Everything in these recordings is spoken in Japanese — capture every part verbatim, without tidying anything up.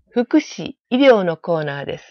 福祉・医療のコーナーです。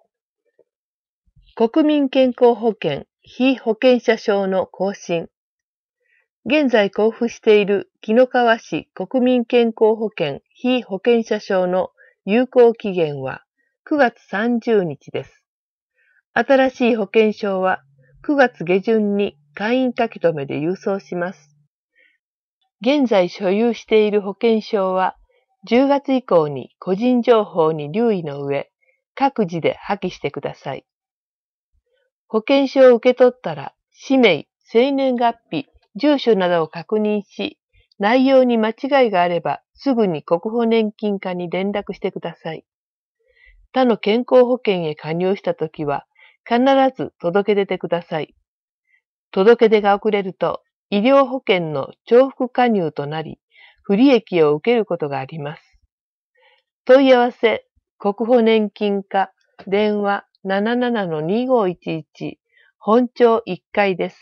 国民健康保険被保険者証の更新。現在交付している紀の川市国民健康保険被保険者証の有効期限はくがつさんじゅうにちです。新しい保険証はくがつげじゅんに会員書き留めで郵送します。現在所有している保険証はじゅうがつ以降に個人情報に留意の上、各自で破棄してください。保険証を受け取ったら、氏名、生年月日、住所などを確認し、内容に間違いがあればすぐに国保年金課に連絡してください。他の健康保険へ加入したときは、必ず届け出てください。届け出が遅れると、医療保険の重複加入となり、不利益を受けることがあります。問い合わせ、国保年金課、電話 ななななのにごいちいち、本庁いっかいです。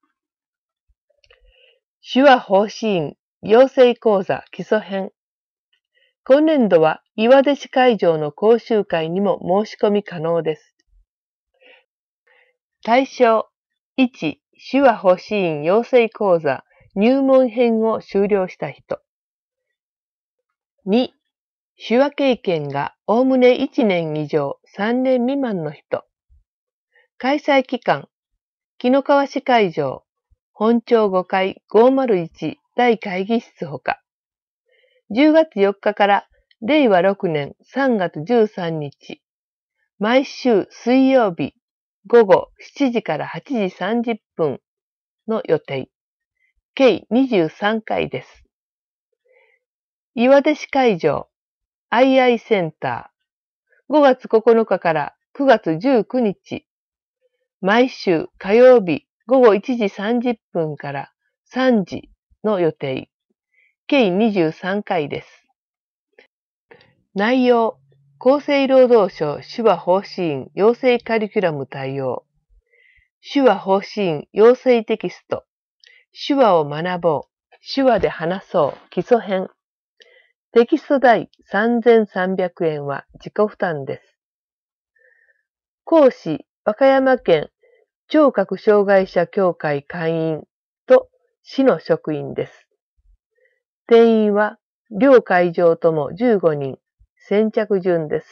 手話奉仕員養成講座基礎編。今年度は岩出市会場の講習会にも申し込み可能です。対象いち、手話奉仕員養成講座入門編を修了した人。に、手話経験がおおむねいちねん以上さんねん未満の人。開催期間、紀の川市会場、本庁ごかいごまるいち大会議室ほか。じゅうがつよっかかられいわろくねんさんがつじゅうさんにち、毎週水曜日ごごしちじからはちじさんじゅっぷんの予定。計にじゅうさんかいです。岩出市会場、アイアイ センター、ごがつここのかからくがつじゅうくにち、毎週火曜日ごごいちじさんじゅっぷんからさんじの予定。計にじゅうさんかいです。内容、厚生労働省手話奉仕員養成カリキュラム対応。手話奉仕員養成テキスト。手話を学ぼう。手話で話そう基礎編。テキスト代さんぜんさんびゃくえんは自己負担です。講師、和歌山県聴覚障害者協会会員と市の職員です。定員は両会場ともじゅうごにん、先着順です。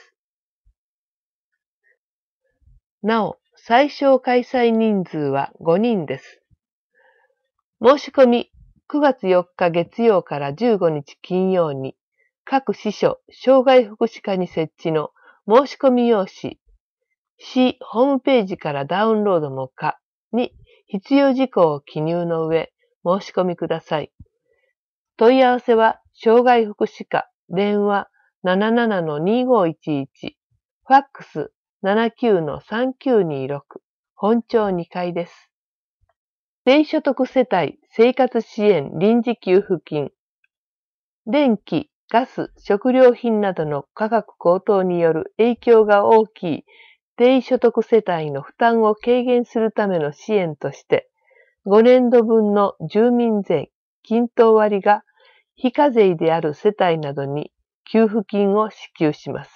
なお、最小開催人数はごにんです。申し込みくがつよっか月曜からじゅうごにち金曜に各支所、障害福祉課に設置の申し込み用紙、市ホームページからダウンロードも可に必要事項を記入の上、申し込みください。問い合わせは、障害福祉課、電話 ななななのにごいちいち、ファックス ななきゅうのさんきゅうにろく、本庁にかいです。低所得世帯生活支援臨時給付金。電気、ガス、食料品などの価格高騰による影響が大きい低所得世帯の負担を軽減するための支援として、ごねんどぶんの住民税、均等割が非課税である世帯などに給付金を支給します。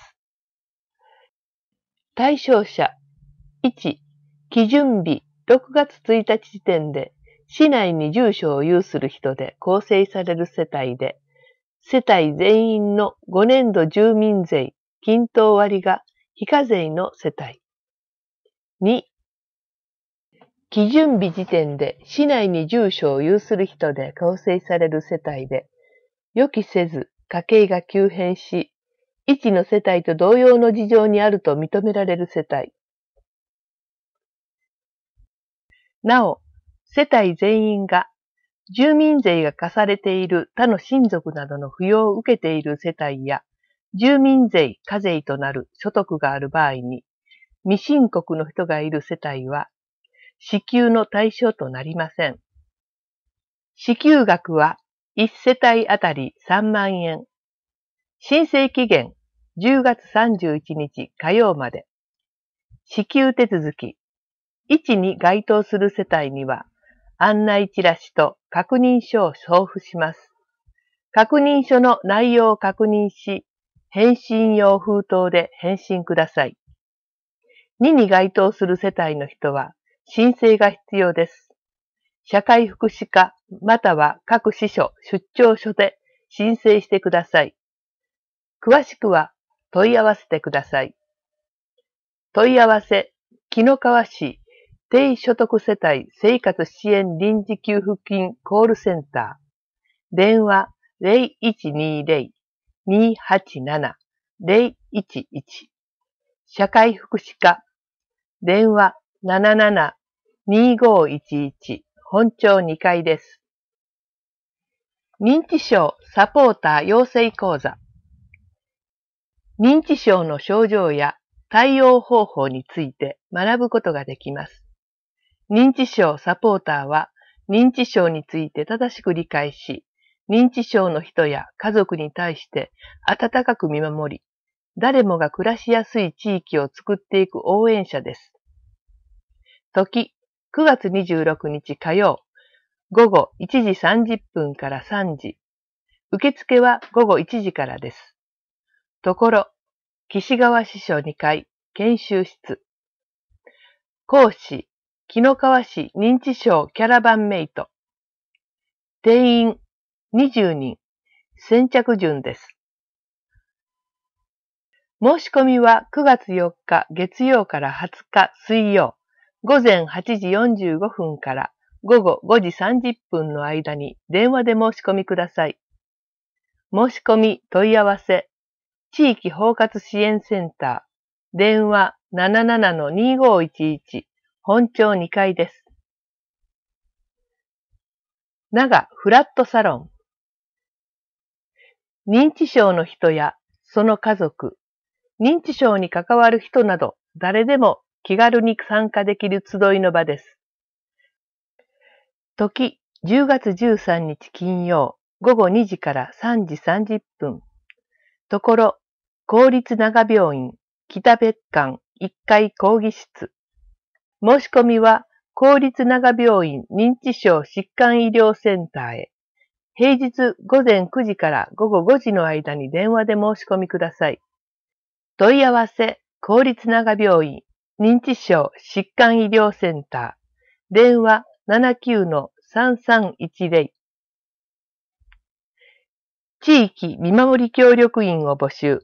対象者いち、基準日ろくがつついたち時点で市内に住所を有する人で構成される世帯で、世帯全員のごねんど住民税、均等割が非課税の世帯。に、基準日時点で市内に住所を有する人で構成される世帯で、予期せず家計が急変し、いちの世帯と同様の事情にあると認められる世帯。なお、世帯全員が住民税が課されている他の親族などの扶養を受けている世帯や、住民税課税となる所得がある場合に、未申告の人がいる世帯は、支給の対象となりません。支給額はいち世帯あたりさんまんえん。申請期限じゅうがつさんじゅういちにち火曜まで。支給手続きいちに該当する世帯には、案内チラシと確認書を送付します。確認書の内容を確認し、 返信用封筒で返信ください。にに該当する世帯の人は申請が必要です。社会福祉課または各支所出張所で申請してください。詳しくは問い合わせてください。問い合わせ、紀の川市低所得世帯生活支援臨時給付金コールセンター。電話 ゼロいちにゼロ にはちなな ゼロいちいち。社会福祉課。電話 なななな にごいちいち。本庁にかいです。認知症サポーター養成講座。認知症の症状や対応方法について学ぶことができます。認知症サポーターは認知症について正しく理解し、認知症の人や家族に対して温かく見守り、誰もが暮らしやすい地域を作っていく応援者です。時、くがつにじゅうろくにち火曜、ごごいちじさんじゅっぷんからさんじ。受付はごごいちじからです。ところ、岸川支所にかい、研修室。講師、紀の川市認知症キャラバンメイト。定員にじゅうにん、先着順です。申し込みはくがつよっか月曜からはつか水曜、ごぜんはちじよんじゅうごふんからごごごじさんじゅっぷんの間に電話で申し込みください。申し込み問い合わせ、地域包括支援センター、電話 ななななのにごいちいち、本庁にかいです。長フラットサロン。認知症の人やその家族、認知症に関わる人など誰でも気軽に参加できる集いの場です。時、じゅうがつじゅうさんにち金曜、ごごにじからさんじさんじゅっぷん。ところ、公立長病院、北別館いっかい講義室。申し込みは、公立長病院認知症疾患医療センターへ。平日ごぜんくじからごごごじの間に電話で申し込みください。問い合わせ、公立長病院認知症疾患医療センター。電話 ななきゅうのさんさんいちゼロ。地域見守り協力員を募集。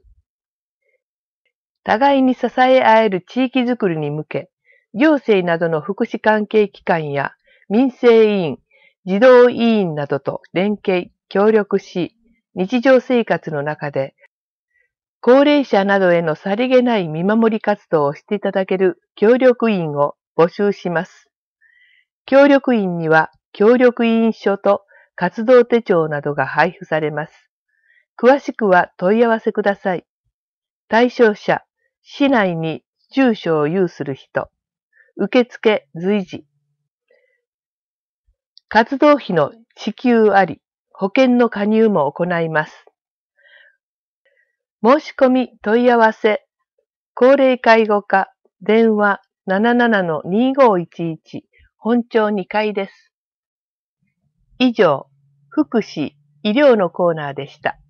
互いに支え合える地域づくりに向け、行政などの福祉関係機関や民生委員、児童委員などと連携、協力し、日常生活の中で、高齢者などへのさりげない見守り活動をしていただける協力員を募集します。協力員には協力員書と活動手帳などが配布されます。詳しくは問い合わせください。対象者、市内に住所を有する人、受付随時。活動費の支給あり、保険の加入も行います。申し込み問い合わせ、高齢介護課、電話 ななななのにごいちいち、本庁にかいです。以上、福祉、医療のコーナーでした。